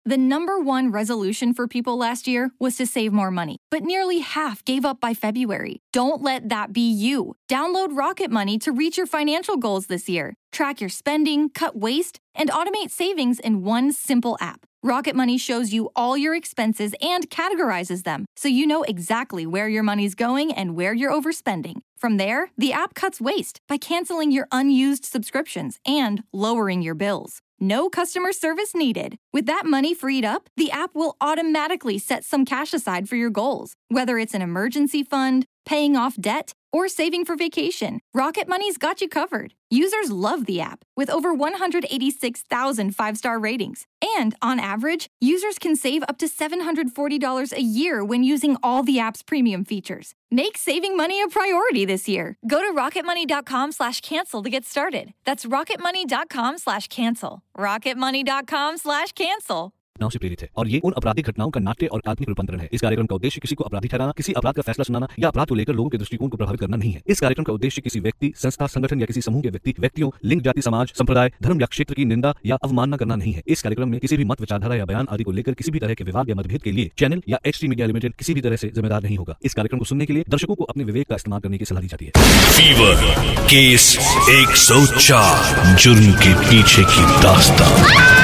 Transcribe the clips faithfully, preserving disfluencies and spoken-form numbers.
The number one resolution for people last year was to save more money, but nearly half gave up by February. Don't let that be you. Download Rocket Money to reach your financial goals this year. Track your spending, cut waste, and automate savings in one simple app. Rocket Money shows you all your expenses and categorizes them, so you know exactly where your money's going and where you're overspending. From there, the app cuts waste by canceling your unused subscriptions and lowering your bills. No customer service needed. With that money freed up, the app will automatically set some cash aside for your goals. Whether it's an emergency fund, paying off debt, or saving for vacation, Rocket Money's got you covered. Users love the app, with over one hundred eighty-six thousand five-star ratings. And, on average, users can save up to seven hundred forty dollars a year when using all the app's premium features. Make saving money a priority this year. Go to rocketmoney.com slash cancel to get started. That's rocketmoney.com slash cancel. rocketmoney.com slash cancel. घटनाओं से प्रेरित है और ये उन आपराधिक घटनाओं का नाट्य और काल्पनिक रूपांतरण है। इस कार्यक्रम का उद्देश्य किसी को अपराधी ठहराना, किसी अपराध का फैसला सुनाना या अपराध को लेकर लोगों के दृष्टिकोण को प्रभावित करना नहीं है। इस कार्यक्रम का उद्देश्य किसी व्यक्ति, संस्था, संगठन या किसी समूह के व्यक्ति, व्यक्तियों, लिंग, जाति, समाज, संप्रदाय, धर्म या क्षेत्र की निंदा या अवमानना करना नहीं है। इस कार्यक्रम में किसी भी मत, विचारधारा या बयान आदि को लेकर किसी भी तरह के विवाद या मतभेद के लिए चैनल या एचटी मीडिया लिमिटेड किसी भी तरह से जिम्मेदार नहीं होगा। इस कार्यक्रम को सुनने के लिए दर्शकों को अपने विवेक का इस्तेमाल करने की सलाह दी जाती है। फीवर केस एक सौ चार, जुर्म के पीछे की दास्तान।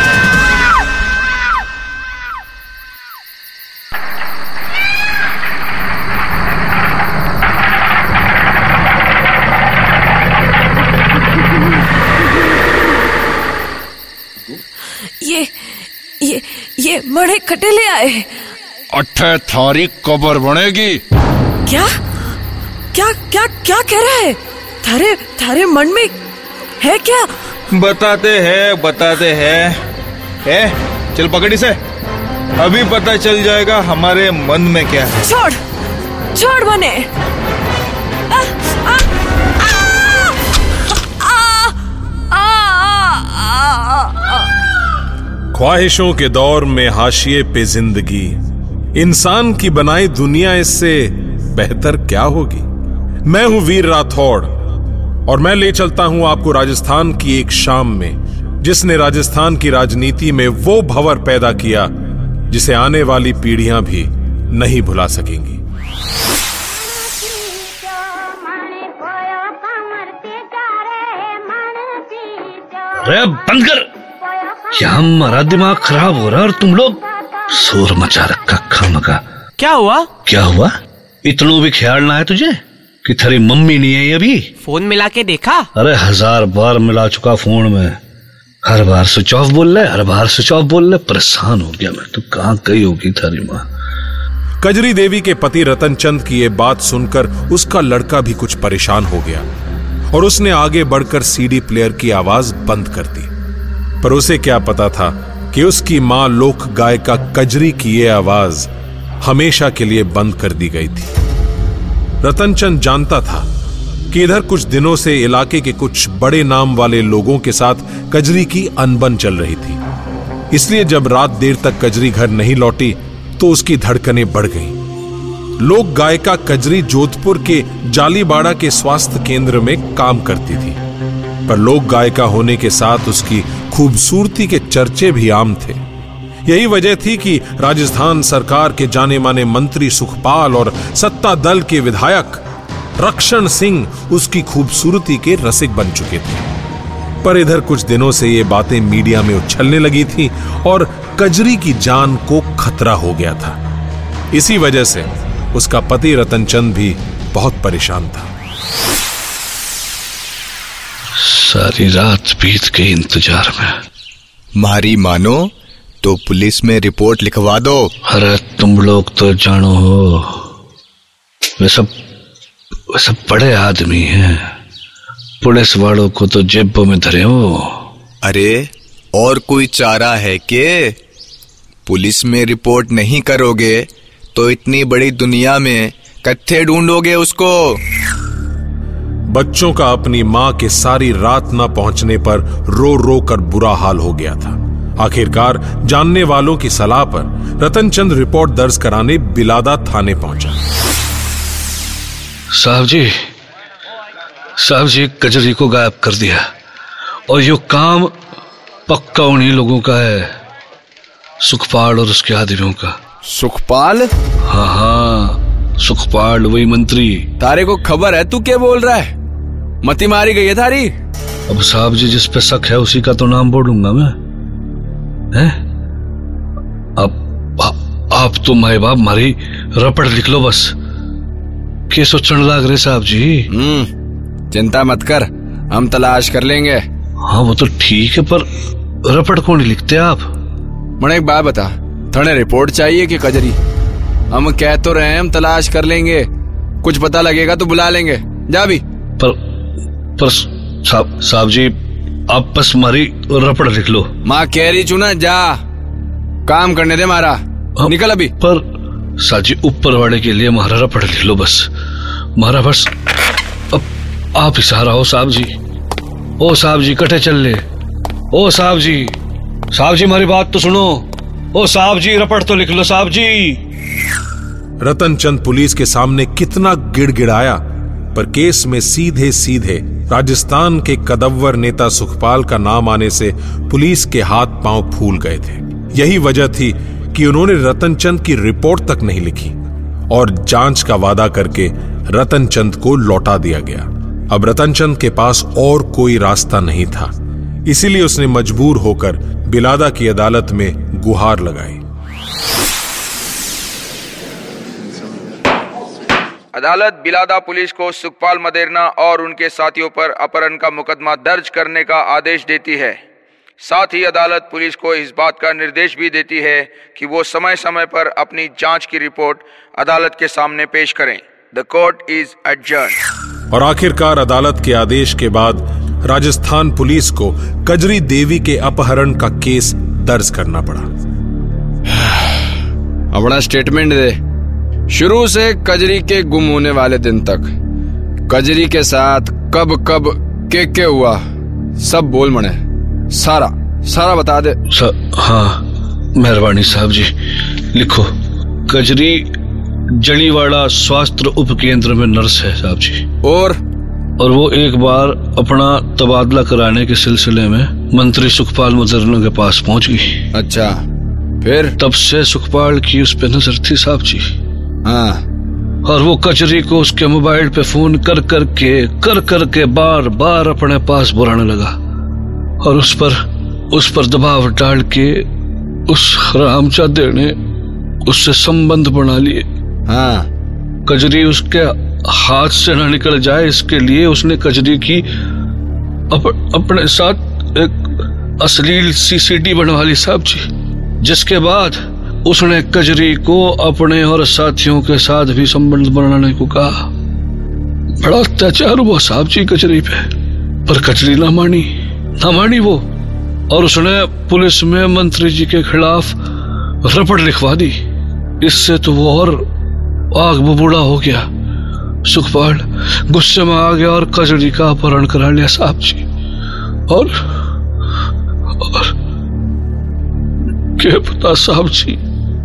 ये ये ये बड़े खटेले आए। अठे थारी कब्र बनेगी। क्या क्या क्या क्या कह रहा है? थारे थारे मन में है क्या? बताते हैं बताते हैं। है चल पकड़ी से, अभी पता चल जाएगा हमारे मन में क्या है। छोड़ छोड़ बने। आ, आ, आ, आ, आ, आ, आ, ख्वाहिशों के दौर में हाशिए पे जिंदगी, इंसान की बनाई दुनिया इससे बेहतर क्या होगी। मैं हूं वीर राठौड़ और मैं ले चलता हूं आपको राजस्थान की एक शाम में, जिसने राजस्थान की राजनीति में वो भंवर पैदा किया जिसे आने वाली पीढ़ियां भी नहीं भुला सकेंगी। अरे बंद कर, यहाँ हमारा दिमाग खराब हो रहा है और तुम लोग शोर मचा रखा खामखा। क्या हुआ? क्या हुआ? इतना भी ख्याल ना है तुझे कि तेरी मम्मी नहीं है अभी? फोन मिला के देखा? अरे हजार बार मिला चुका फोन में, हर बार स्विच ऑफ बोल रहे, हर बार स्विच ऑफ बोल रहे। परेशान हो गया मैं। तो कहाँ गई होगी थारी माँ? कजरी देवी के पति रतन चंद की ये बात सुनकर उसका लड़का भी कुछ परेशान हो गया और उसने आगे बढ़कर सीडी प्लेयर की आवाज बंद कर दी। पर उसे क्या पता था कि उसकी मां लोक गायिका कजरी की ये आवाज हमेशा के लिए बंद कर दी गई थी। रतनचंद जानता था कि इधर कुछ दिनों से इलाके के कुछ बड़े नाम वाले लोगों के साथ कजरी की अनबन चल रही थी। इसलिए जब रात देर तक कजरी घर नहीं लौटी तो उसकी धड़कनें बढ़ गईं। लोक गायिका कजरी जोधपुर के जालीबाड़ा के स्वास्थ्य केंद्र में काम करती थी, पर लोक गायिका होने के साथ उसकी खूबसूरती के चर्चे भी आम थे। यही वजह थी कि राजस्थान सरकार के जाने माने मंत्री सुखपाल और सत्ता दल के विधायक रक्षण सिंह उसकी खूबसूरती के रसिक बन चुके थे। पर इधर कुछ दिनों से ये बातें मीडिया में उछलने लगी थी और कजरी की जान को खतरा हो गया था। इसी वजह से उसका पति रतनचंद भी बहुत परेशान था। सारी रात बीत गई इंतजार में। मारी मानो तो पुलिस में रिपोर्ट लिखवा दो। अरे तुम लोग तो जानो हो, वे सब वे सब बड़े आदमी हैं, पुलिस वालों को तो जेबों में धरे हो। अरे और कोई चारा है के? पुलिस में रिपोर्ट नहीं करोगे तो इतनी बड़ी दुनिया में कत्थे ढूंढोगे उसको? बच्चों का अपनी मां के सारी रात न पहुंचने पर रो रो कर बुरा हाल हो गया था। आखिरकार जानने वालों की सलाह पर रतनचंद रिपोर्ट दर्ज कराने बिलादा थाने पहुंचा। साहब जी, साहब जी, कजरी को गायब कर दिया और यो काम पक्का उन्हीं लोगों का है। सुखपाल और उसके आदमियों का। सुखपाल? हाँ हाँ, सुखपाल, वही मंत्री। तारे को खबर है तू क्या बोल रहा है? मती मारी गई है थारी? अब साहब जी जिस पे शक है उसी का तो नाम बोलूंगा मैं। हैं? अब आ, आप तो माए बाप मारी रपट लिख लो बस। के सोचने लग रहे साहब जी? हम्म, चिंता मत कर, हम तलाश कर लेंगे। हाँ वो तो ठीक है, पर रपट कौन लिखते आप? मैंने एक बात बता, थाने रिपोर्ट चाहिए कि कजरी? हम कह तो रहे हैं हम तलाश कर लेंगे, कुछ पता लगेगा तो बुला लेंगे। जा भी। पर पर साहब साहब जी आप बस मारी रपट लिख लो। माँ कह रही चुना, जा काम करने दे मारा। निकल अभी। पर साहब जी ऊपर वाले के लिए मारा रपट लिख लो बस, मारा बस। अब आप ही सहारा हो साहब जी। ओ साहब जी कटे चल ले। ओ साहब जी, साहब जी हमारी बात तो सुनो। ओ साहब जी रपट तो लिख लो साहब जी। रतन चंद पुलिस के सामने कितना गिड़गिड़ाया, पर केस में सीधे सीधे राजस्थान के कदव्वर नेता सुखपाल का नाम आने से पुलिस के हाथ पांव फूल गए थे। यही वजह थी कि उन्होंने रतन चंद की रिपोर्ट तक नहीं लिखी और जांच का वादा करके रतन चंद को लौटा दिया गया। अब रतन चंद के पास और कोई रास्ता नहीं था, इसीलिए उसने मजबूर होकर बिलादा की अदालत में गुहार लगाई। अदालत बिलादा पुलिस को सुखपाल मदेरना और उनके साथियों पर अपहरण का मुकदमा दर्ज करने का आदेश देती है। साथ ही अदालत पुलिस को इस बात का निर्देश भी देती है कि वो समय समय पर अपनी जांच की रिपोर्ट अदालत के सामने पेश करें। The court is adjourned. और आखिरकार अदालत के आदेश के बाद राजस्थान पुलिस को कजरी देवी के अपहरण का केस दर्ज करना पड़ा। अपना स्टेटमेंट दे, शुरू से कजरी के गुम होने वाले दिन तक, कजरी के साथ कब कब के के हुआ, सब बोल मने, सारा सारा बता दे। हाँ मेहरबानी साहब जी, लिखो। कजरी जड़ीवाड़ा स्वास्थ्य उप केंद्र में नर्स है साहब जी। और और वो एक बार अपना तबादला कराने के सिलसिले में मंत्री सुखपाल मदेरना के पास पहुंच गई। अच्छा, फिर? तब से सुखपाल की उस पे नजर थी साहब जी। हाँ। और वो कचरी को उसके मोबाइल पे फोन कर कर के कर कर के बार बार अपने पास बुलाने लगा और उस पर उस पर दबाव डाल के उस हरामजादे ने उससे संबंध बना लिए। हाँ। कजरी उसके हाथ से न निकल जाए इसके लिए उसने कजरी की अप, अपने साथ एक अश्लील सीसीडी बनवा ली साहब जी, जिसके बाद उसने कजरी को अपने और साथियों के साथ भी संबंध बनाने को कहा। बड़ा अत्याचार हुआ साहब जी कजरी पे, पर कजरी ना मानी ना मानी वो, और उसने पुलिस में मंत्री जी के खिलाफ रपट लिखवा दी। इससे तो वो और आग बबूला हो गया। सुखपाल गुस्से में आ गया और कजरी का अपहरण करा लिया साहब जी। और, और क्या पता साहब जी,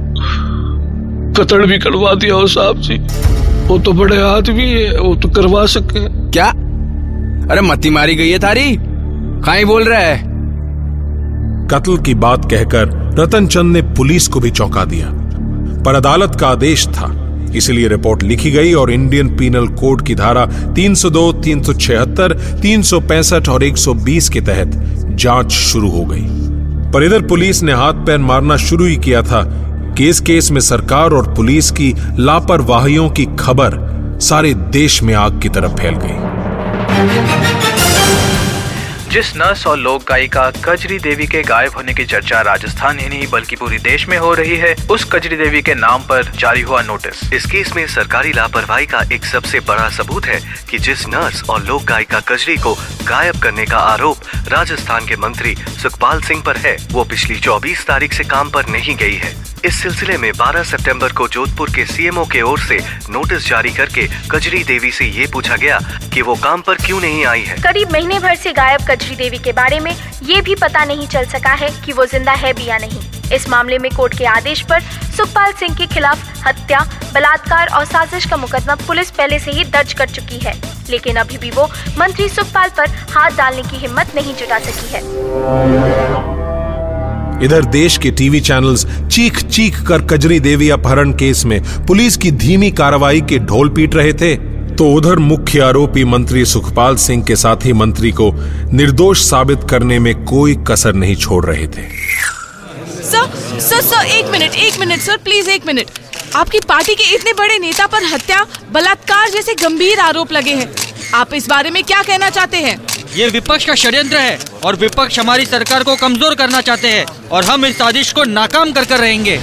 कत्ल भी करवा दिया हो साहब जी। वो तो बड़े आदमी है, वो तो करवा सके। क्या? अरे मती मारी गई है थारी, काहे बोल रहा है? कत्ल की बात कहकर रतन चंद ने पुलिस को भी चौंका दिया, पर अदालत का आदेश था, इसलिए रिपोर्ट लिखी गई और इंडियन पीनल कोड की धारा तीन सौ दो, तीन सौ छिहत्तर, तीन सौ पैंसठ और एक सौ बीस के तहत जांच शुरू हो गई। पर इधर पुलिस ने हाथ पैर मारना शुरू ही किया था कि इस केस में सरकार और पुलिस की लापरवाहियों की खबर सारे देश में आग की तरह फैल गई। जिस नर्स और लोक गायिका कजरी देवी के गायब होने की चर्चा राजस्थान ही नहीं बल्कि पूरी देश में हो रही है, उस कजरी देवी के नाम पर जारी हुआ नोटिस। इस केस में सरकारी लापरवाही का एक सबसे बड़ा सबूत है कि जिस नर्स और लोक गायिका कजरी को गायब करने का आरोप राजस्थान के मंत्री सुखपाल सिंह पर है, वो पिछली चौबीस तारीख से काम पर नहीं गई है। इस सिलसिले में बारह सितंबर को जोधपुर के सीएमओ के ओर से नोटिस जारी करके कजरी देवी से ये पूछा गया कि वो काम पर क्यों नहीं आई है। करीब महीने भर से गायब कजरी देवी के बारे में ये भी पता नहीं चल सका है कि वो जिंदा है भी या नहीं। इस मामले में कोर्ट के आदेश पर सुखपाल सिंह के खिलाफ हत्या, बलात्कार और साजिश का मुकदमा पुलिस पहले से ही दर्ज कर चुकी है, लेकिन अभी भी वो मंत्री सुखपाल पर हाथ डालने की हिम्मत नहीं जुटा सकी है। इधर देश के टीवी चैनल्स चीख चीख कर कजरी देवी अपहरण केस में पुलिस की धीमी कार्रवाई के ढोल पीट रहे थे, तो उधर मुख्य आरोपी मंत्री सुखपाल सिंह के साथी मंत्री को निर्दोष साबित करने में कोई कसर नहीं छोड़ रहे थे। सर सर सर एक मिनट एक मिनट सर प्लीज एक मिनट। आपकी पार्टी के इतने बड़े नेता पर हत्या, बलात्कार जैसे गंभीर आरोप लगे हैं। आप इस बारे में क्या कहना चाहते हैं? ये विपक्ष का षड्यंत्र है और विपक्ष हमारी सरकार को कमजोर करना चाहते हैं और हम इस साजिश को नाकाम कर कर रहेंगे।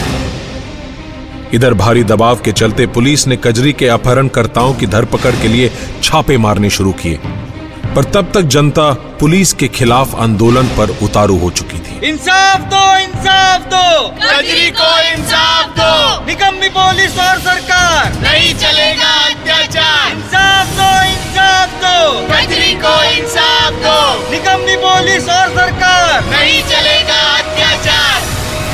इधर भारी दबाव के चलते पुलिस ने कजरी के अपहरणकर्ताओं की धरपकड़ के लिए छापे मारने शुरू किए, पर तब तक जनता पुलिस के खिलाफ आंदोलन पर उतारू हो चुकी थी। इंसाफ दो, इंसाफ दो, कजरी को इंसाफ दो, निकम्मी पुलिस और सरकार, नहीं चलेगा अत्याचार। इंसाफ दो, इंसाफ दो, कजरी को इंसाफ दो, निकम्मी पुलिस और सरकार, नहीं चलेगा अत्याचार।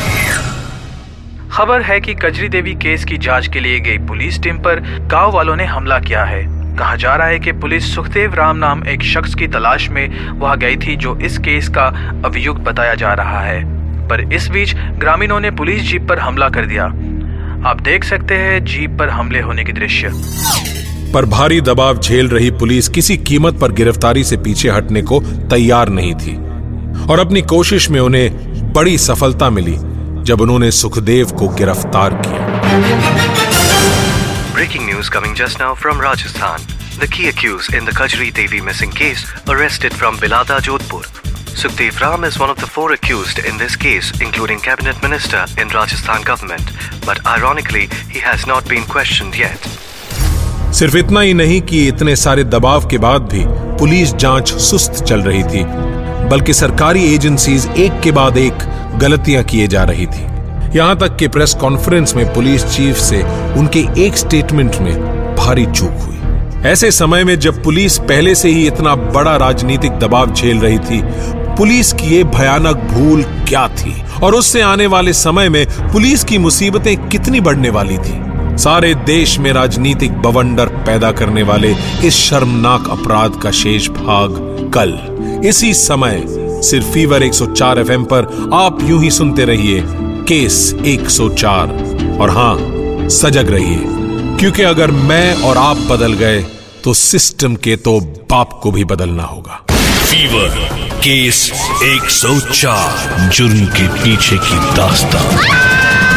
खबर है कि कजरी देवी केस की जांच के लिए गई पुलिस टीम पर गांव वालों ने हमला किया है। कहा जा रहा है कि पुलिस सुखदेव राम नाम एक शख्स की तलाश में वहां गई थी जो इस केस का अभियुक्त बताया जा रहा है, पर इस बीच ग्रामीणों ने पुलिस जीप पर हमला कर दिया। आप देख सकते हैं जीप पर हमले होने के दृश्य। पर भारी दबाव झेल रही पुलिस किसी कीमत पर गिरफ्तारी से पीछे हटने को तैयार नहीं थी और अपनी कोशिश में उन्हें बड़ी सफलता मिली जब उन्होंने सुखदेव को गिरफ्तार किया। Breaking news coming just now from Rajasthan. The key accused in the Kajri Devi missing case arrested from Bilada, Jodhpur. Sukhdev Ram is one of the four accused in this case, including cabinet minister in Rajasthan government. But ironically, he has not been questioned yet. सिर्फ इतना ही नहीं कि इतने सारे दबाव के बाद भी पुलिस जांच सुस्त चल रही थी, बल्कि सरकारी एजेंसीज एक के बाद एक गलतियां किए जा रही थी। यहां तक कि प्रेस कॉन्फ्रेंस में पुलिस चीफ से उनके एक स्टेटमेंट में भारी चूक हुई। ऐसे समय में जब पुलिस पहले से ही इतना बड़ा राजनीतिक दबाव झेल रही थी, पुलिस की ये भयानक भूल क्या थी और उससे आने वाले समय में पुलिस की मुसीबतें कितनी बढ़ने वाली थी। सारे देश में राजनीतिक बवंडर पैदा करने वाले इस शर्मनाक अपराध का शेष भाग कल इसी समय सिर्फ फीवर एक सौ चार एफ एम पर आप यूं ही सुनते रहिए केस एक सौ चार। और हां, सजग रहिए, क्योंकि अगर मैं और आप बदल गए तो सिस्टम के तो बाप को भी बदलना होगा। फीवर केस एक सौ चार, जुर्म के पीछे की दास्तान।